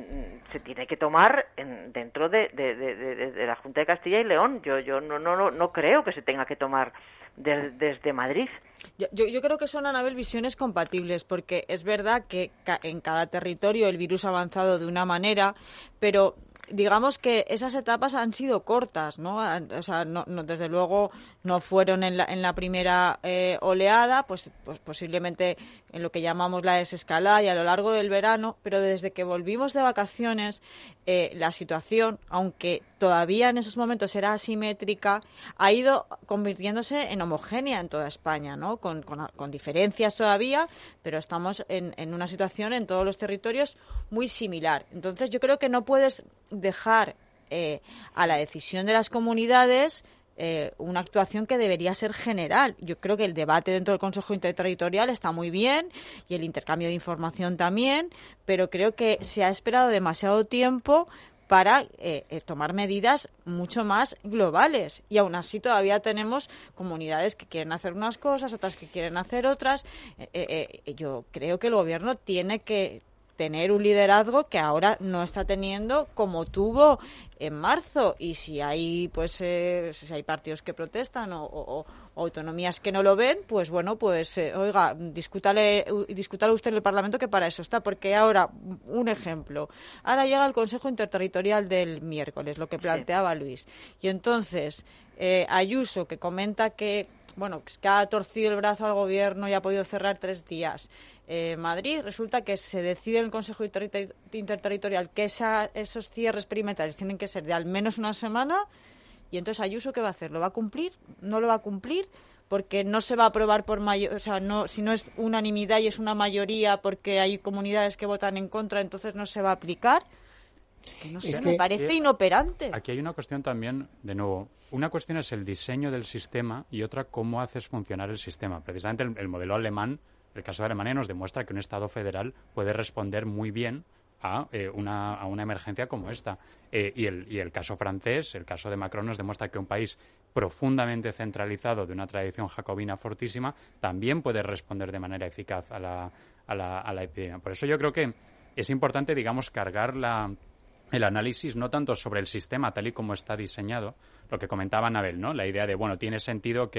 se tiene que tomar en, dentro de, de, de, de, de la Junta de Castilla y León. Yo yo no no no creo que se tenga que tomar de, desde Madrid. Yo, yo, yo creo que son, Anabel, visiones compatibles, porque es verdad que ca- en cada territorio el virus ha avanzado de una manera, pero digamos que esas etapas han sido cortas, ¿no? O sea, no, no, desde luego no fueron en la, en la primera eh, oleada, pues, pues posiblemente en lo que llamamos la desescalada y a lo largo del verano, pero desde que volvimos de vacaciones, eh, la situación, aunque todavía en esos momentos era asimétrica, ha ido convirtiéndose en homogénea en toda España, ¿no? Con, con, con diferencias todavía, pero estamos en, en una situación en todos los territorios muy similar. Entonces yo creo que no puedes dejar eh, a la decisión de las comunidades eh, una actuación que debería ser general. Yo creo que el debate dentro del Consejo Interterritorial está muy bien y el intercambio de información también, pero creo que se ha esperado demasiado tiempo para eh, eh, tomar medidas mucho más globales. Y aún así todavía tenemos comunidades que quieren hacer unas cosas, otras que quieren hacer otras. Eh, eh, eh, yo creo que el Gobierno tiene que tener un liderazgo que ahora no está teniendo como tuvo en marzo. Y si hay pues eh, si hay partidos que protestan o, o, o autonomías que no lo ven, pues bueno, pues eh, oiga, discútale, discútale usted en el Parlamento, que para eso está. Porque ahora, un ejemplo, ahora llega el Consejo Interterritorial del miércoles, lo que planteaba Luis, y entonces eh, Ayuso, que comenta que bueno, que ha torcido el brazo al Gobierno y ha podido cerrar tres días eh, Madrid, resulta que se decide en el Consejo Interter- Interterritorial que esa, esos cierres perimetrales tienen que ser de al menos una semana, y entonces Ayuso, ¿qué va a hacer? ¿Lo va a cumplir? ¿No lo va a cumplir? Porque no se va a aprobar por mayor, o sea, no, si no es unanimidad y es una mayoría porque hay comunidades que votan en contra, entonces no se va a aplicar. Es que no sé, es que, me parece aquí, inoperante. Aquí hay una cuestión también, de nuevo, una cuestión es el diseño del sistema y otra cómo haces funcionar el sistema. Precisamente el, el modelo alemán, el caso de Alemania, nos demuestra que un Estado federal puede responder muy bien a, eh, una, a una emergencia como esta. Eh, y, el, y el caso francés, el caso de Macron, nos demuestra que un país profundamente centralizado, de una tradición jacobina fortísima, también puede responder de manera eficaz a la, a la, a la epidemia. Por eso yo creo que es importante, digamos, cargar la... el análisis no tanto sobre el sistema tal y como está diseñado, lo que comentaba Anabel, ¿no? La idea de, bueno, tiene sentido que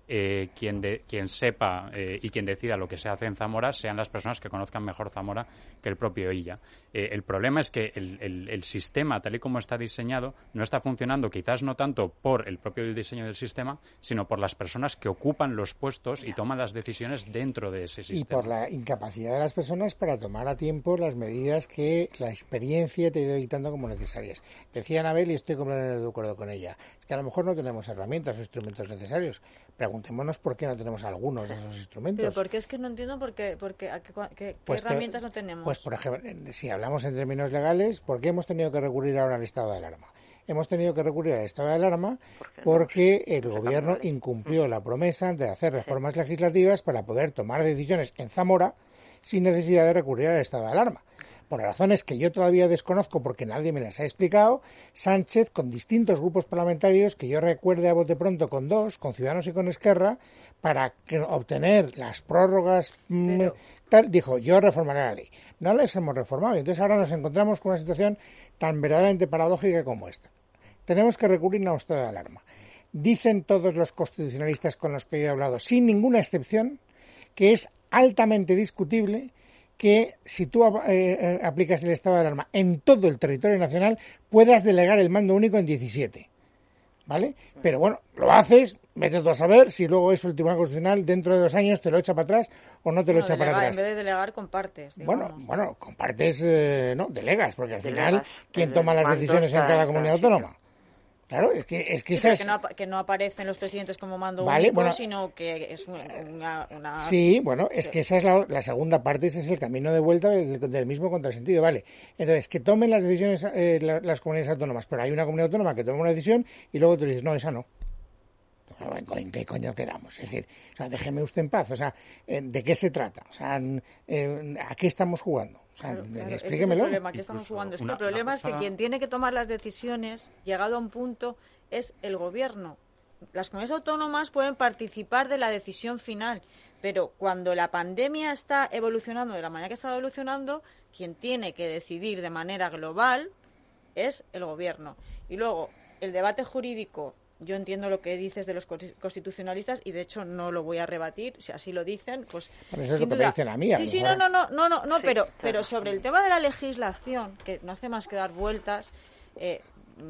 eh, quien, de, quien sepa eh, y quien decida lo que se hace en Zamora sean las personas que conozcan mejor Zamora que el propio Illa. Eh, el problema es que el, el, el sistema, tal y como está diseñado, no está funcionando quizás no tanto por el propio diseño del sistema, sino por las personas que ocupan los puestos y toman las decisiones dentro de ese sistema. Y por la incapacidad de las personas para tomar a tiempo las medidas que la experiencia te ha ido dictando como necesarias. Decía Anabel, y estoy completamente de acuerdo con ella, es que a lo mejor no tenemos herramientas o instrumentos necesarios. Preguntémonos por qué no tenemos algunos de esos instrumentos. Pero porque es que no entiendo por qué, por qué, qué, qué pues herramientas te, no tenemos. Pues, por ejemplo, si hablamos en términos legales, ¿por qué hemos tenido que recurrir ahora al estado de alarma? Hemos tenido que recurrir al estado de alarma porque el gobierno incumplió la promesa de hacer reformas legislativas para poder tomar decisiones en Zamora sin necesidad de recurrir al estado de alarma. Por razones que yo todavía desconozco porque nadie me las ha explicado, Sánchez, con distintos grupos parlamentarios, que yo recuerde a bote pronto con dos, con Ciudadanos y con Esquerra, para que, obtener las prórrogas, Pero... tal, dijo, yo reformaré la ley. No las hemos reformado y entonces ahora nos encontramos con una situación tan verdaderamente paradójica como esta. Tenemos que recurrir a un estado de alarma. Dicen todos los constitucionalistas con los que yo he hablado, sin ninguna excepción, que es altamente discutible que si tú eh, aplicas el estado de alarma en todo el territorio nacional, puedas delegar el mando único en diecisiete. ¿Vale? Pero bueno, lo haces, vete tú a saber si luego eso el Tribunal Constitucional dentro de dos años te lo echa para atrás o no te lo no, echa delegar, para atrás. En vez de delegar, compartes. Digamos. Bueno, bueno, compartes, eh, no, delegas, porque al delegas, final, ¿quién toma las decisiones en cada comunidad autónoma? Claro, es que es que, sí, esas... que, no, que no aparecen los presidentes como mando vale, único, bueno, sino que es una, una... Sí, bueno, es que esa es la, la segunda parte, ese es el camino de vuelta del, del mismo contrasentido, vale. Entonces, que tomen las decisiones eh, la, las comunidades autónomas, pero hay una comunidad autónoma que toma una decisión y luego tú dices, no, esa no. ¿En qué coño quedamos? Es decir, o sea, déjeme usted en paz. O sea, ¿de qué se trata? O sea, ¿a qué estamos jugando? O sea, claro, claro, explíquemelo. ese es el problema, ¿qué estamos jugando? Es que el problema es que quien tiene que tomar las decisiones, llegado a un punto, es el gobierno. Las comunidades autónomas pueden participar de la decisión final, pero cuando la pandemia está evolucionando de la manera que está evolucionando, quien tiene que decidir de manera global es el gobierno. Y luego, el debate jurídico, yo entiendo lo que dices de los constitucionalistas y de hecho no lo voy a rebatir, si así lo dicen, pues bueno, eso es lo que me dicen a mí. Sí, sí, no, no, no, no, no, no sí, pero, claro. pero sobre el tema de la legislación, que no hace más que dar vueltas, eh,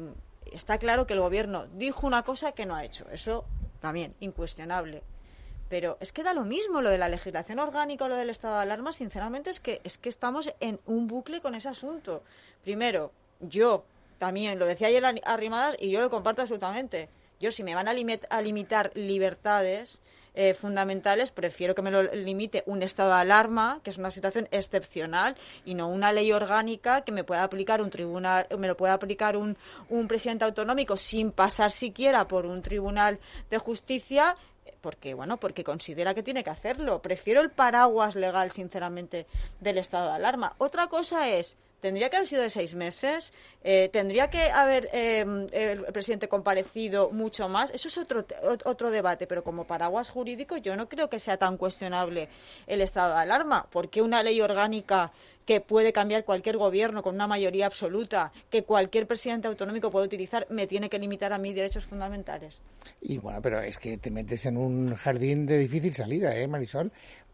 está claro que el gobierno dijo una cosa que no ha hecho, eso también, incuestionable. Pero es que da lo mismo lo de la legislación orgánica o lo del estado de alarma, sinceramente es que es que estamos en un bucle con ese asunto. Primero, yo también, lo decía ayer Arrimadas y yo lo comparto absolutamente. Yo, si me van a, limit, a limitar libertades eh, fundamentales, prefiero que me lo limite un estado de alarma, que es una situación excepcional, y no una ley orgánica que me pueda aplicar un tribunal, me lo pueda aplicar un, un presidente autonómico sin pasar siquiera por un tribunal de justicia, porque bueno, porque considera que tiene que hacerlo. Prefiero el paraguas legal, sinceramente, del estado de alarma. Otra cosa es, ¿tendría que haber sido de seis meses? Eh, ¿Tendría que haber eh, el presidente comparecido mucho más? Eso es otro otro debate, pero como paraguas jurídico yo no creo que sea tan cuestionable el estado de alarma. Porque una ley orgánica que puede cambiar cualquier gobierno con una mayoría absoluta, que cualquier presidente autonómico puede utilizar, me tiene que limitar a mis derechos fundamentales? Y bueno, pero es que te metes en un jardín de difícil salida, ¿eh, Marisol?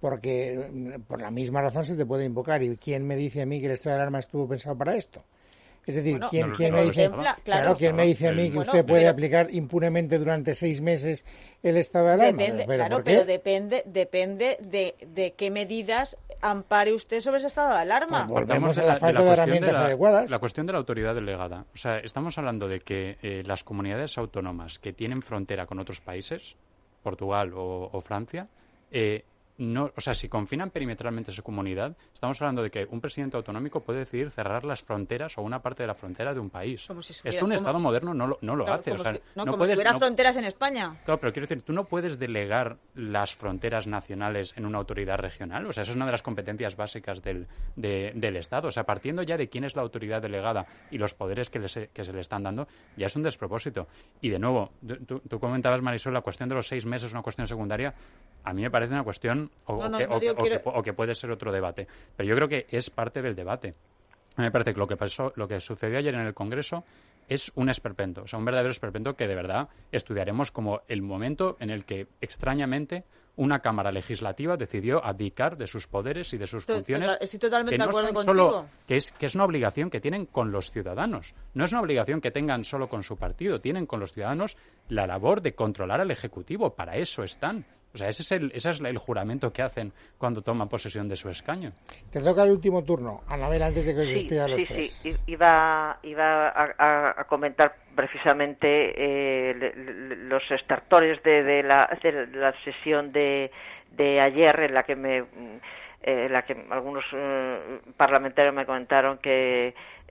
Porque por la misma razón se te puede invocar. ¿Y quién me dice a mí que el estado de alarma estuvo pensado para esto? Es decir, bueno, ¿quién, no, ¿quién no, me dice, claro, claro, ¿quién me dice a mí que bueno, usted puede pero, aplicar impunemente durante seis meses el estado de alarma? Depende, ¿Pero claro, pero depende, depende de, de qué medidas ampare usted sobre ese estado de alarma. Pues volvemos a la, la falta de, la de herramientas de la, adecuadas. La cuestión de la autoridad delegada. O sea, estamos hablando de que eh, las comunidades autónomas que tienen frontera con otros países, Portugal o, o Francia, eh, no, o sea, si confinan perimetralmente su comunidad, estamos hablando de que un presidente autonómico puede decidir cerrar las fronteras o una parte de la frontera de un país. Como si subiera, Esto un como, Estado moderno no lo, no lo claro, hace. O sea, si, no, no como puedes, si hubiera no, fronteras en España. Claro, pero quiero decir, tú no puedes delegar las fronteras nacionales en una autoridad regional. O sea, eso es una de las competencias básicas del, de, del Estado. O sea, partiendo ya de quién es la autoridad delegada y los poderes que, les, que se le están dando, ya es un despropósito. Y de nuevo, tú, tú comentabas, Marisol, la cuestión de los seis meses es una cuestión secundaria. A mí me parece una cuestión o, no, no, o, que, no, o, digo, o, quiero... que, o que puede ser otro debate. Pero yo creo que es parte del debate. A mí me parece que lo que pasó, lo que sucedió ayer en el Congreso es un esperpento, o sea, un verdadero esperpento que de verdad estudiaremos como el momento en el que, extrañamente, una Cámara Legislativa decidió abdicar de sus poderes y de sus Estoy, funciones. total, estoy totalmente que no de acuerdo son contigo. Solo, que, es, que es una obligación que tienen con los ciudadanos. No es una obligación que tengan solo con su partido. Tienen con los ciudadanos la labor de controlar al Ejecutivo. Para eso están. O sea, ese es el, ese es el juramento que hacen cuando toman posesión de su escaño. Te toca el último turno, Anabel, antes de que os sí, despida a los sí, tres. Sí, iba, iba a, a, a comentar precisamente eh, le, le, los estertores de, de, la, de la sesión de, de ayer, en la que me, eh, en la que algunos eh, parlamentarios me comentaron que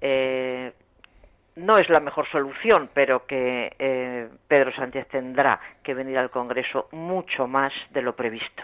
eh, no es la mejor solución, pero que eh, Pedro Sánchez tendrá que venir al Congreso mucho más de lo previsto,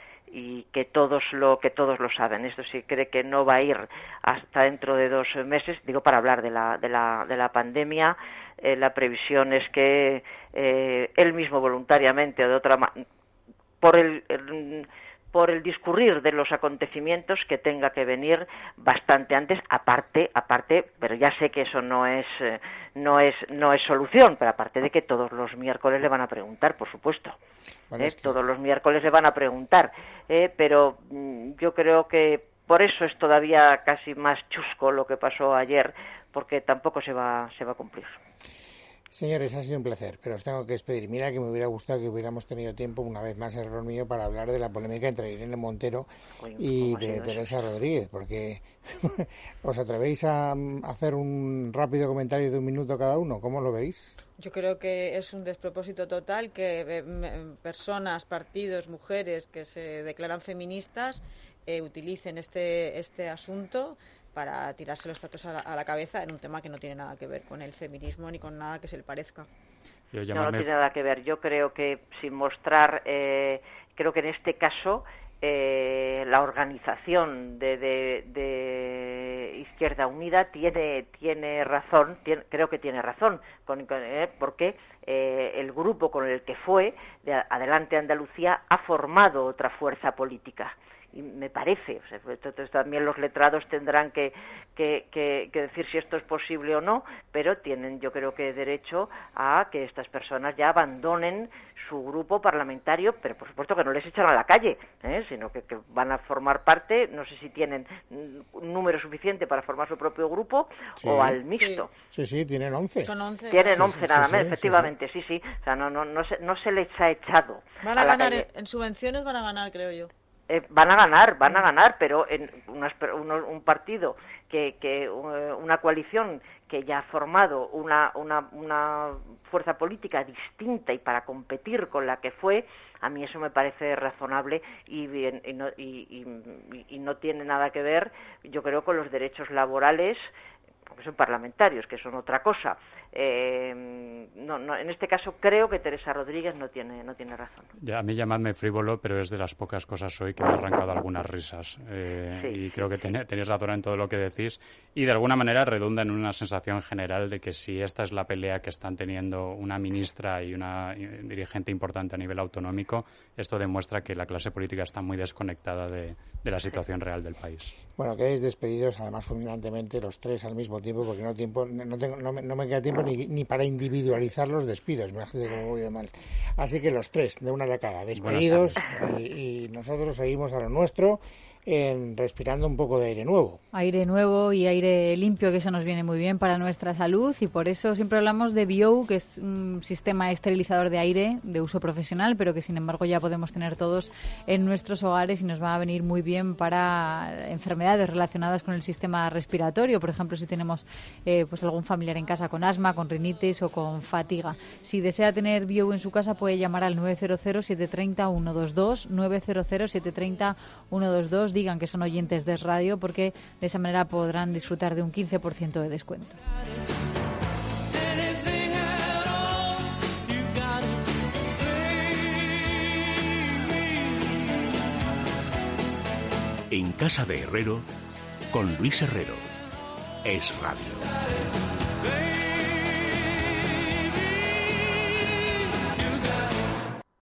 y que todos lo que todos lo saben. Esto sí, cree que no va a ir hasta dentro de dos meses, digo, para hablar de la de la de la pandemia. Eh, la previsión es que eh, él mismo voluntariamente o de otra manera, por el, el por el discurrir de los acontecimientos, que tenga que venir bastante antes, aparte, aparte, pero ya sé que eso no es, no es, no es solución, pero aparte de que todos los miércoles le van a preguntar, por supuesto, bueno, ¿eh? es que... todos los miércoles le van a preguntar, eh, pero mm, yo creo que por eso es todavía casi más chusco lo que pasó ayer, porque tampoco se va, se va a cumplir. Señores, ha sido un placer, pero os tengo que despedir. Mira que me hubiera gustado que hubiéramos tenido tiempo, una vez más, error mío, para hablar de la polémica entre Irene Montero Oye, y de Teresa Rodríguez, porque ¿os atrevéis a hacer un rápido comentario de un minuto cada uno? ¿Cómo lo veis? Yo creo que es un despropósito total que eh, personas, partidos, mujeres que se declaran feministas eh, utilicen este, este asunto para tirarse los trastos a la, a la cabeza en un tema que no tiene nada que ver con el feminismo ni con nada que se le parezca. No, no tiene nada que ver. Yo creo que sin mostrar, eh, creo que en este caso eh, la organización de, de, de Izquierda Unida tiene tiene razón, tiene, creo que tiene razón, con, con, eh, porque eh, el grupo con el que fue, de Adelante Andalucía, ha formado otra fuerza política. Y me parece, o sea, entonces también los letrados tendrán que, que, que, que decir si esto es posible o no, pero tienen, yo creo que derecho a que estas personas ya abandonen su grupo parlamentario, pero por supuesto que no les echan a la calle, ¿eh? sino que, que van a formar parte, no sé si tienen un número suficiente para formar su propio grupo sí. o al mixto. Sí, sí, tienen once. Son once. Tienen sí, once sí, nada sí, más, sí, efectivamente, sí, sí. sí. O sea, no, no, no, se, no se les ha echado. Van a, a ganar, la calle. En subvenciones van a ganar, creo yo. Eh, van a ganar, van a ganar, pero en unas, uno, un partido que, que una coalición que ya ha formado una, una, una fuerza política distinta y para competir con la que fue, a mí eso me parece razonable y, bien, y, no, y, y, y no tiene nada que ver, yo creo, con los derechos laborales, porque son parlamentarios, que son otra cosa. Eh, no, no, en este caso creo que Teresa Rodríguez no tiene no tiene razón. Ya, a mí llamadme frívolo, pero es de las pocas cosas hoy que me ha arrancado algunas risas. Eh, sí, y creo que ten, tenéis razón en todo lo que decís. Y de alguna manera redunda en una sensación general de que si esta es la pelea que están teniendo una ministra y una dirigente importante a nivel autonómico, esto demuestra que la clase política está muy desconectada de, de la situación sí. real del país. Bueno, quedáis despedidos, además fulminantemente, los tres al mismo tiempo, porque no, tiempo, no, tengo, no, me, no me queda tiempo Ni, ni para individualizar los despidos, imagínate cómo voy de mal. Así que los tres, de una tacada, despedidos y, y nosotros seguimos a lo nuestro, en respirando un poco de aire nuevo. Aire nuevo y aire limpio, que eso nos viene muy bien para nuestra salud, y por eso siempre hablamos de Biou, que es un sistema esterilizador de aire de uso profesional, pero que sin embargo ya podemos tener todos en nuestros hogares y nos va a venir muy bien para enfermedades relacionadas con el sistema respiratorio. Por ejemplo, si tenemos eh, pues algún familiar en casa con asma, con rinitis o con fatiga. Si desea tener Biou en su casa, puede llamar al nueve cero cero, siete tres cero, uno dos dos, nueve cero cero, siete tres cero, uno dos dos. Digan que son oyentes de Radio, porque de esa manera podrán disfrutar de un quince por ciento de descuento. En Casa de Herrero, con Luis Herrero. Es Radio.